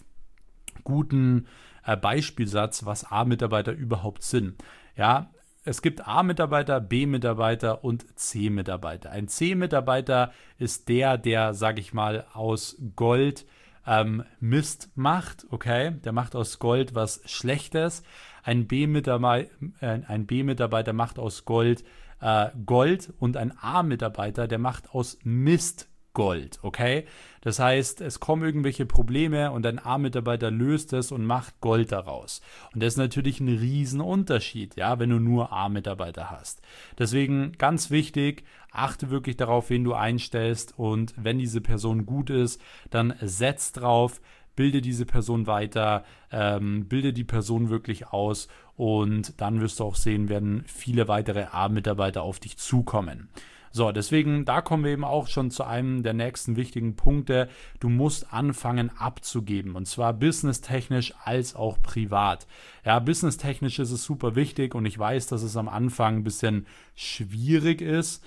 guten äh, Beispielsatz, was A-Mitarbeiter überhaupt sind. Ja, es gibt A-Mitarbeiter, B-Mitarbeiter und C-Mitarbeiter. Ein C-Mitarbeiter ist der, der, sag ich mal, aus Gold ähm, Mist macht, okay? Der macht aus Gold was Schlechtes. Ein B-Mitarbeiter, äh, ein B-Mitarbeiter macht aus Gold äh, Gold und ein A-Mitarbeiter, der macht aus Mist Gold, okay? Das heißt, es kommen irgendwelche Probleme und ein A-Mitarbeiter löst es und macht Gold daraus. Und das ist natürlich ein Riesenunterschied, ja, wenn du nur A-Mitarbeiter hast. Deswegen ganz wichtig, achte wirklich darauf, wen du einstellst und wenn diese Person gut ist, dann setz drauf, bilde diese Person weiter, ähm, bilde die Person wirklich aus und dann wirst du auch sehen, werden viele weitere A-Mitarbeiter auf dich zukommen. So, deswegen, da kommen wir eben auch schon zu einem der nächsten wichtigen Punkte. Du musst anfangen abzugeben und zwar businesstechnisch als auch privat. Ja, businesstechnisch ist es super wichtig und ich weiß, dass es am Anfang ein bisschen schwierig ist,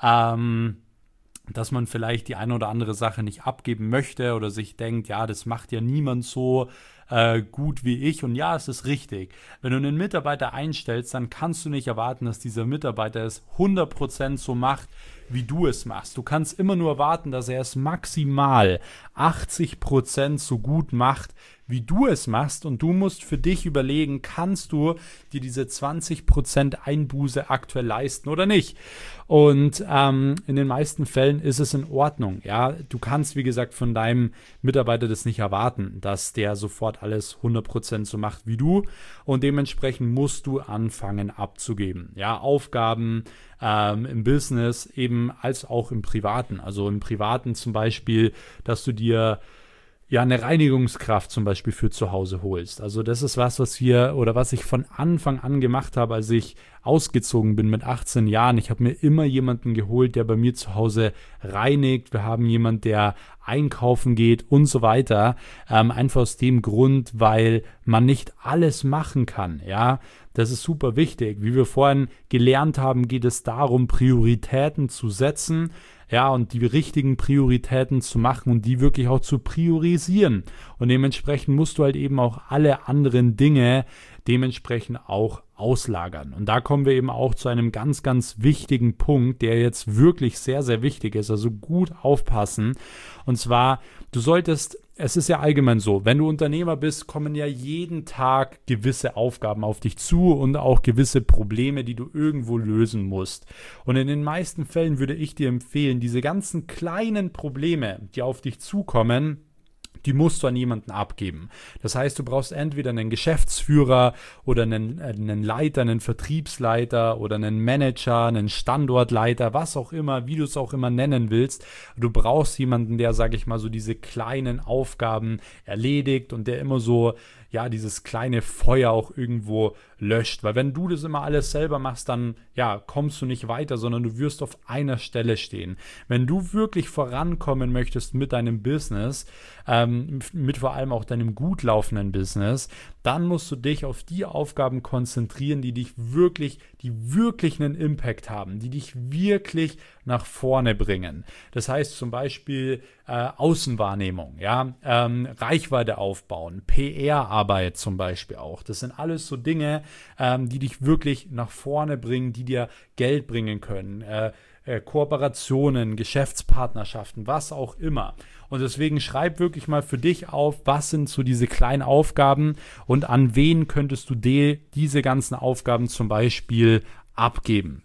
ähm, dass man vielleicht die eine oder andere Sache nicht abgeben möchte oder sich denkt, ja, das macht ja niemand so äh, gut wie ich. Und ja, es ist richtig. Wenn du einen Mitarbeiter einstellst, dann kannst du nicht erwarten, dass dieser Mitarbeiter es hundert Prozent so macht, wie du es machst. Du kannst immer nur erwarten, dass er es maximal achtzig Prozent so gut macht, wie du es machst und du musst für dich überlegen, kannst du dir diese zwanzig Prozent Einbuße aktuell leisten oder nicht? Und ähm, in den meisten Fällen ist es in Ordnung. Ja, du kannst, wie gesagt, von deinem Mitarbeiter das nicht erwarten, dass der sofort alles hundert Prozent so macht wie du und dementsprechend musst du anfangen abzugeben. Ja, Aufgaben ähm, im Business eben als auch im Privaten. Also im Privaten zum Beispiel, dass du dir ja eine Reinigungskraft zum Beispiel für zu Hause holst. Also das ist was, was wir oder was ich von Anfang an gemacht habe, als ich ausgezogen bin mit achtzehn Jahren. Ich habe mir immer jemanden geholt, der bei mir zu Hause reinigt. Wir haben jemanden, der einkaufen geht und so weiter. Ähm, einfach aus dem Grund, weil man nicht alles machen kann, ja. Das ist super wichtig. Wie wir vorhin gelernt haben, geht es darum, Prioritäten zu setzen, ja, und die richtigen Prioritäten zu machen und die wirklich auch zu priorisieren. Und dementsprechend musst du halt eben auch alle anderen Dinge dementsprechend auch auslagern. Und da kommen wir eben auch zu einem ganz, ganz wichtigen Punkt, der jetzt wirklich sehr, sehr wichtig ist. Also gut aufpassen. Und zwar, du solltest, es ist ja allgemein so, wenn du Unternehmer bist, kommen ja jeden Tag gewisse Aufgaben auf dich zu und auch gewisse Probleme, die du irgendwo lösen musst. Und in den meisten Fällen würde ich dir empfehlen, diese ganzen kleinen Probleme, die auf dich zukommen, die musst du an jemanden abgeben. Das heißt, du brauchst entweder einen Geschäftsführer oder einen, einen Leiter, einen Vertriebsleiter oder einen Manager, einen Standortleiter, was auch immer, wie du es auch immer nennen willst. Du brauchst jemanden, der, sage ich mal, so diese kleinen Aufgaben erledigt und der immer so, ja, dieses kleine Feuer auch irgendwo löscht. Weil wenn du das immer alles selber machst, dann, ja, kommst du nicht weiter, sondern du wirst auf einer Stelle stehen. Wenn du wirklich vorankommen möchtest mit deinem Business, ähm, mit vor allem auch deinem gut laufenden Business, dann musst du dich auf die Aufgaben konzentrieren, die dich wirklich, die wirklich einen Impact haben, die dich wirklich nach vorne bringen. Das heißt zum Beispiel äh, Außenwahrnehmung, ja, ähm, Reichweite aufbauen, P R-Arbeit zum Beispiel auch. Das sind alles so Dinge, ähm, die dich wirklich nach vorne bringen, die dir Geld bringen können. Äh, äh, Kooperationen, Geschäftspartnerschaften, was auch immer. Und deswegen schreib wirklich mal für dich auf, was sind so diese kleinen Aufgaben und an wen könntest du die, diese ganzen Aufgaben zum Beispiel abgeben.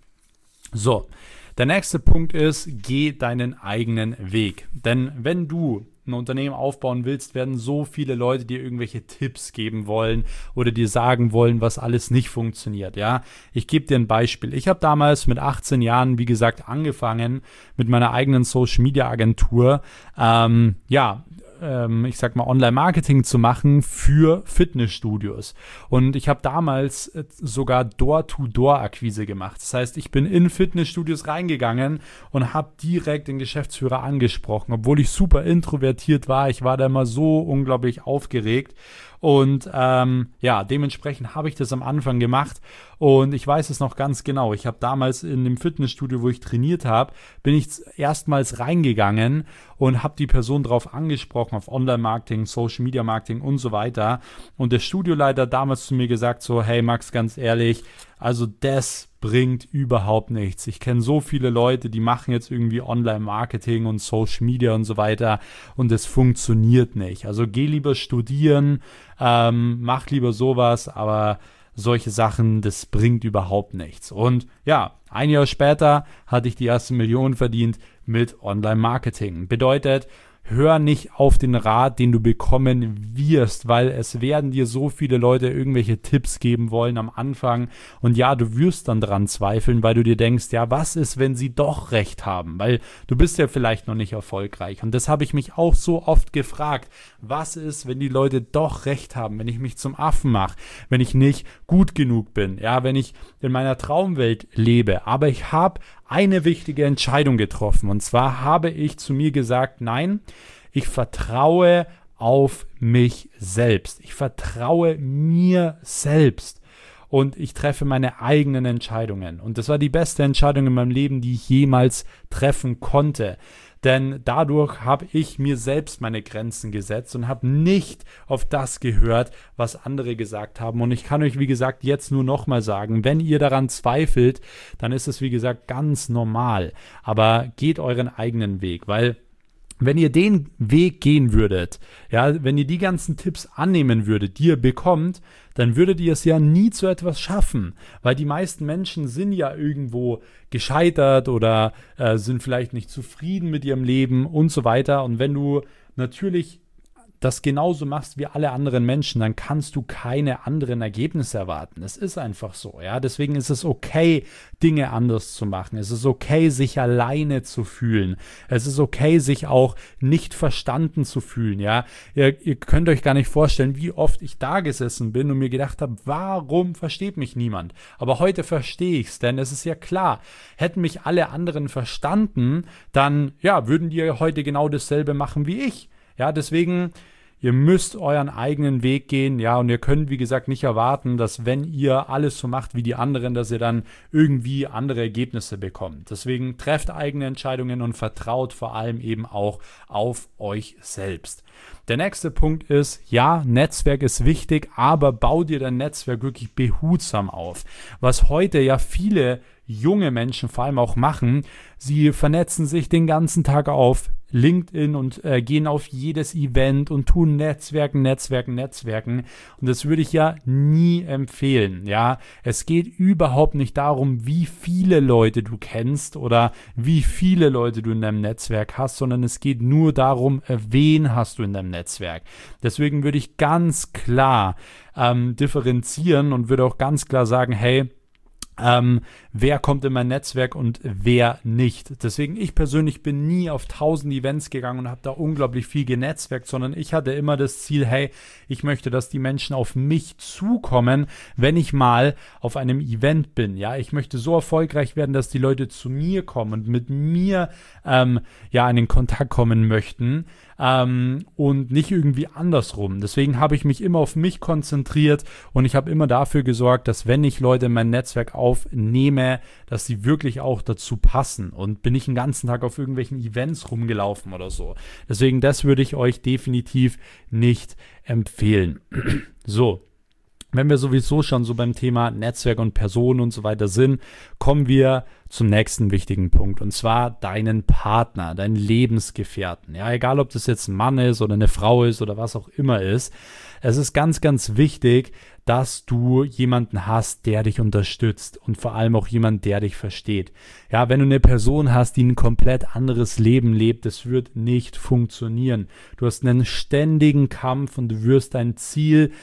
So, der nächste Punkt ist, geh deinen eigenen Weg. Denn wenn du ein Unternehmen aufbauen willst, werden so viele Leute dir irgendwelche Tipps geben wollen oder dir sagen wollen, was alles nicht funktioniert. Ja, ich gebe dir ein Beispiel. Ich habe damals mit achtzehn Jahren, wie gesagt, angefangen mit meiner eigenen Social-Media-Agentur. Ähm, ja, ich sag mal, Online-Marketing zu machen für Fitnessstudios. Und ich habe damals sogar Door-to-Door-Akquise gemacht. Das heißt, ich bin in Fitnessstudios reingegangen und habe direkt den Geschäftsführer angesprochen, obwohl ich super introvertiert war. Ich war da immer so unglaublich aufgeregt. Und ähm, ja, dementsprechend habe ich das am Anfang gemacht und ich weiß es noch ganz genau. Ich habe damals in dem Fitnessstudio, wo ich trainiert habe, bin ich erstmals reingegangen und habe die Person drauf angesprochen, auf Online-Marketing, Social-Media-Marketing und so weiter. Und der Studioleiter damals zu mir gesagt so, hey Max, ganz ehrlich, also das bringt überhaupt nichts. Ich kenne so viele Leute, die machen jetzt irgendwie Online-Marketing und Social Media und so weiter und es funktioniert nicht. Also geh lieber studieren, ähm, mach lieber sowas, aber solche Sachen, das bringt überhaupt nichts. Und ja, ein Jahr später hatte ich die erste Million verdient mit Online-Marketing. Bedeutet, hör nicht auf den Rat, den du bekommen wirst, weil es werden dir so viele Leute irgendwelche Tipps geben wollen am Anfang und ja, du wirst dann dran zweifeln, weil du dir denkst, ja, was ist, wenn sie doch recht haben, weil du bist ja vielleicht noch nicht erfolgreich und das habe ich mich auch so oft gefragt, was ist, wenn die Leute doch recht haben, wenn ich mich zum Affen mache, wenn ich nicht gut genug bin, ja, wenn ich in meiner Traumwelt lebe, aber ich habe eine wichtige Entscheidung getroffen und zwar habe ich zu mir gesagt, nein, ich vertraue auf mich selbst. Ich vertraue mir selbst und ich treffe meine eigenen Entscheidungen. Und das war die beste Entscheidung in meinem Leben, die ich jemals treffen konnte. Denn dadurch habe ich mir selbst meine Grenzen gesetzt und habe nicht auf das gehört, was andere gesagt haben. Und ich kann euch, wie gesagt, jetzt nur nochmal sagen, wenn ihr daran zweifelt, dann ist es, wie gesagt, ganz normal. Aber geht euren eigenen Weg, weil wenn ihr den Weg gehen würdet, ja, wenn ihr die ganzen Tipps annehmen würdet, die ihr bekommt, dann würdet ihr es ja nie zu etwas schaffen, weil die meisten Menschen sind ja irgendwo gescheitert oder äh, sind vielleicht nicht zufrieden mit ihrem Leben und so weiter. Und wenn du natürlich das genauso machst wie alle anderen Menschen, dann kannst du keine anderen Ergebnisse erwarten. Es ist einfach so, ja. Deswegen ist es okay, Dinge anders zu machen. Es ist okay, sich alleine zu fühlen. Es ist okay, sich auch nicht verstanden zu fühlen, ja. Ihr, ihr könnt euch gar nicht vorstellen, wie oft ich da gesessen bin und mir gedacht habe, warum versteht mich niemand? Aber heute verstehe ich es, denn es ist ja klar, hätten mich alle anderen verstanden, dann, ja, würden die heute genau dasselbe machen wie ich. Ja, deswegen, ihr müsst euren eigenen Weg gehen, ja, und ihr könnt, wie gesagt, nicht erwarten, dass wenn ihr alles so macht wie die anderen, dass ihr dann irgendwie andere Ergebnisse bekommt. Deswegen trefft eigene Entscheidungen und vertraut vor allem eben auch auf euch selbst. Der nächste Punkt ist, ja, Netzwerk ist wichtig, aber bau dir dein Netzwerk wirklich behutsam auf. Was heute ja viele junge Menschen vor allem auch machen, sie vernetzen sich den ganzen Tag auf LinkedIn und äh, gehen auf jedes Event und tun Netzwerken, Netzwerken, Netzwerken. Und das würde ich ja nie empfehlen. Ja, es geht überhaupt nicht darum, wie viele Leute du kennst oder wie viele Leute du in deinem Netzwerk hast, sondern es geht nur darum, äh, wen hast du in deinem Netzwerk. Deswegen würde ich ganz klar ähm, differenzieren und würde auch ganz klar sagen, hey, Ähm, wer kommt in mein Netzwerk und wer nicht. Deswegen, ich persönlich bin nie auf tausend Events gegangen und habe da unglaublich viel genetzwerkt, sondern ich hatte immer das Ziel, hey, ich möchte, dass die Menschen auf mich zukommen, wenn ich mal auf einem Event bin. Ja, ich möchte so erfolgreich werden, dass die Leute zu mir kommen und mit mir ähm, ja in den Kontakt kommen möchten. Ähm, und nicht irgendwie andersrum. Deswegen habe ich mich immer auf mich konzentriert und ich habe immer dafür gesorgt, dass wenn ich Leute in mein Netzwerk aufnehme, dass sie wirklich auch dazu passen und bin ich den ganzen Tag auf irgendwelchen Events rumgelaufen oder so. Deswegen, das würde ich euch definitiv nicht empfehlen. So. Wenn wir sowieso schon so beim Thema Netzwerk und Personen und so weiter sind, kommen wir zum nächsten wichtigen Punkt, und zwar deinen Partner, deinen Lebensgefährten. Ja, egal ob das jetzt ein Mann ist oder eine Frau ist oder was auch immer ist. Es ist ganz, ganz wichtig, dass du jemanden hast, der dich unterstützt und vor allem auch jemand, der dich versteht. Ja, wenn du eine Person hast, die ein komplett anderes Leben lebt, das wird nicht funktionieren. Du hast einen ständigen Kampf und du wirst dein Ziel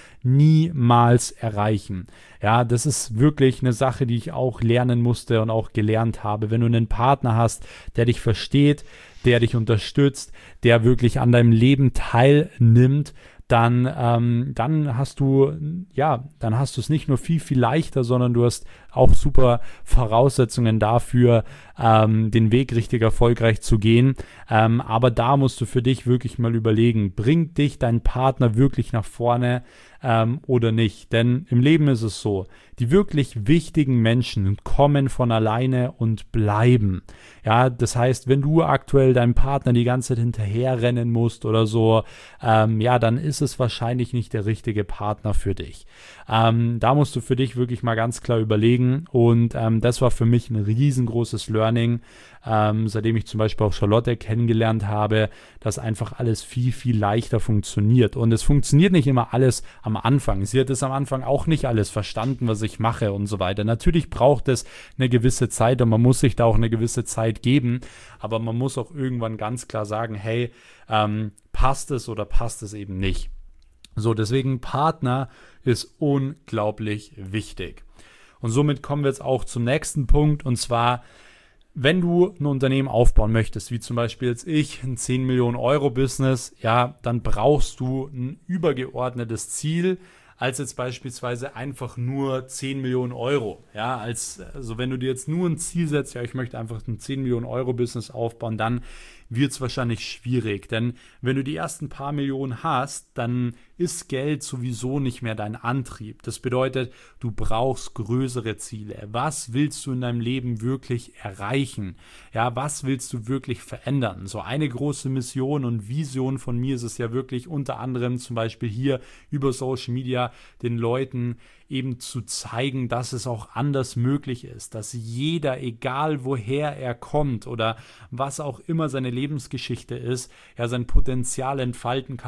niemals erreichen. Ja, das ist wirklich eine Sache, die ich auch lernen musste und auch gelernt habe. Wenn du einen Partner hast, der dich versteht, der dich unterstützt, der wirklich an deinem Leben teilnimmt, dann, ähm, dann hast du, ja, dann hast du es nicht nur viel, viel leichter, sondern du hast auch super Voraussetzungen dafür, ähm, den Weg richtig erfolgreich zu gehen. Ähm, aber da musst du für dich wirklich mal überlegen, bringt dich dein Partner wirklich nach vorne ähm, oder nicht? Denn im Leben ist es so, die wirklich wichtigen Menschen kommen von alleine und bleiben. Ja, das heißt, wenn du aktuell deinem Partner die ganze Zeit hinterherrennen musst oder so, ähm, ja, dann ist es wahrscheinlich nicht der richtige Partner für dich. Ähm, da musst du für dich wirklich mal ganz klar überlegen, und ähm, das war für mich ein riesengroßes Learning, ähm, seitdem ich zum Beispiel auch Charlotte kennengelernt habe, dass einfach alles viel, viel leichter funktioniert. Und es funktioniert nicht immer alles am Anfang. Sie hat es am Anfang auch nicht alles verstanden, was ich mache und so weiter. Natürlich braucht es eine gewisse Zeit und man muss sich da auch eine gewisse Zeit geben, aber man muss auch irgendwann ganz klar sagen, hey, ähm, passt es oder passt es eben nicht. So, deswegen Partner ist unglaublich wichtig. Und somit kommen wir jetzt auch zum nächsten Punkt, und zwar, wenn du ein Unternehmen aufbauen möchtest, wie zum Beispiel jetzt ich, ein zehn Millionen Euro Business, ja, dann brauchst du ein übergeordnetes Ziel, als jetzt beispielsweise einfach nur zehn Millionen Euro. Ja, als, also wenn du dir jetzt nur ein Ziel setzt, ja, ich möchte einfach ein zehn Millionen Euro Business aufbauen, dann wird es wahrscheinlich schwierig. Denn wenn du die ersten paar Millionen hast, dann ist Geld sowieso nicht mehr dein Antrieb. Das bedeutet, du brauchst größere Ziele. Was willst du in deinem Leben wirklich erreichen? Ja, was willst du wirklich verändern? So eine große Mission und Vision von mir ist es ja wirklich, unter anderem zum Beispiel hier über Social Media den Leuten eben zu zeigen, dass es auch anders möglich ist, dass jeder, egal woher er kommt oder was auch immer seine Lebensgeschichte ist, ja, sein Potenzial entfalten kann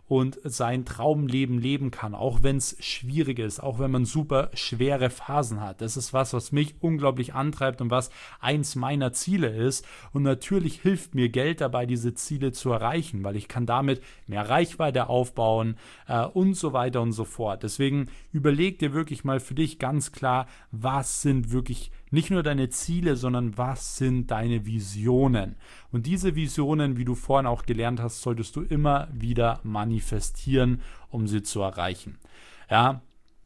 und sein Traumleben leben kann, auch wenn es schwierig ist, auch wenn man super schwere Phasen hat. Das ist was, was mich unglaublich antreibt und was eins meiner Ziele ist. Und natürlich hilft mir Geld dabei, diese Ziele zu erreichen, weil ich kann damit mehr Reichweite aufbauen äh, und so weiter und so fort. Deswegen überleg dir wirklich mal für dich ganz klar, was sind wirklich nicht nur deine Ziele, sondern was sind deine Visionen? Und diese Visionen, wie du vorhin auch gelernt hast, solltest du immer wieder manifestieren, um sie zu erreichen. Ja,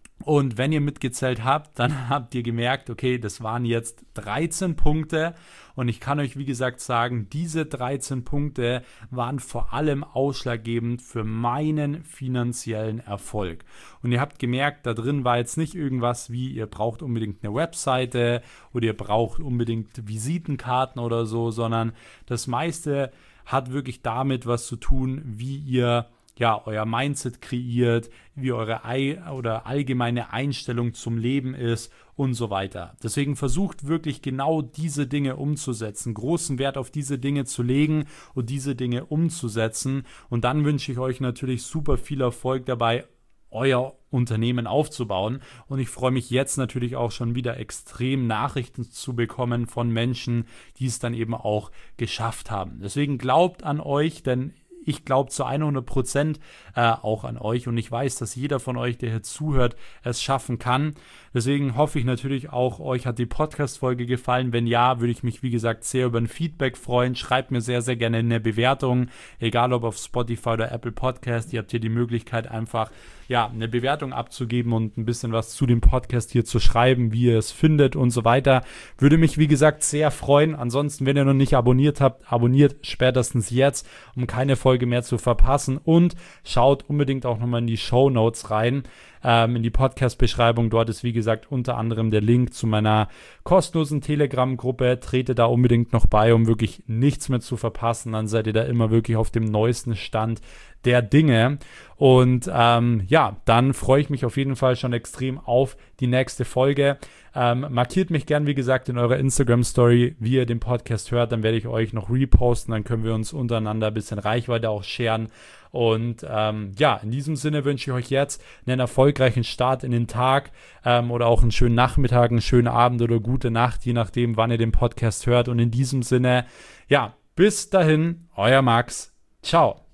und wenn ihr mitgezählt habt, dann habt ihr gemerkt, okay, das waren jetzt dreizehn Punkte und ich kann euch wie gesagt sagen, diese dreizehn Punkte waren vor allem ausschlaggebend für meinen finanziellen Erfolg. Und ihr habt gemerkt, da drin war jetzt nicht irgendwas wie, ihr braucht unbedingt eine Webseite oder ihr braucht unbedingt Visitenkarten oder so, sondern das meiste hat wirklich damit was zu tun, wie ihr ja, euer Mindset kreiert, wie eure Ei- oder allgemeine Einstellung zum Leben ist und so weiter. Deswegen versucht wirklich genau diese Dinge umzusetzen, großen Wert auf diese Dinge zu legen und diese Dinge umzusetzen. Und dann wünsche ich euch natürlich super viel Erfolg dabei, euer Unternehmen aufzubauen. Und ich freue mich jetzt natürlich auch schon wieder extrem Nachrichten zu bekommen von Menschen, die es dann eben auch geschafft haben. Deswegen glaubt an euch, denn ich glaube zu hundert Prozent äh, auch an euch und ich weiß, dass jeder von euch, der hier zuhört, es schaffen kann. Deswegen hoffe ich natürlich auch, euch hat die Podcast-Folge gefallen. Wenn ja, würde ich mich, wie gesagt, sehr über ein Feedback freuen. Schreibt mir sehr, sehr gerne eine Bewertung, egal ob auf Spotify oder Apple Podcast. Ihr habt hier die Möglichkeit, einfach ja, eine Bewertung abzugeben und ein bisschen was zu dem Podcast hier zu schreiben, wie ihr es findet und so weiter. Würde mich, wie gesagt, sehr freuen. Ansonsten, wenn ihr noch nicht abonniert habt, abonniert spätestens jetzt, um keine Folge mehr zu verpassen. Und schaut unbedingt auch nochmal in die Shownotes rein, ähm, in die Podcast-Beschreibung. Dort ist, wie gesagt, unter anderem der Link zu meiner kostenlosen Telegram-Gruppe. Trete da unbedingt noch bei, um wirklich nichts mehr zu verpassen. Dann seid ihr da immer wirklich auf dem neuesten Stand der Dinge. Und ähm, ja, dann freue ich mich auf jeden Fall schon extrem auf die nächste Folge. Ähm, markiert mich gern, wie gesagt, in eurer Instagram-Story, wie ihr den Podcast hört. Dann werde ich euch noch reposten. Dann können wir uns untereinander ein bisschen Reichweite auch scheren. Und ähm, ja, in diesem Sinne wünsche ich euch jetzt einen erfolgreichen Start in den Tag ähm, oder auch einen schönen Nachmittag, einen schönen Abend oder gute Nacht, je nachdem, wann ihr den Podcast hört. Und in diesem Sinne, ja, bis dahin, euer Max. Ciao.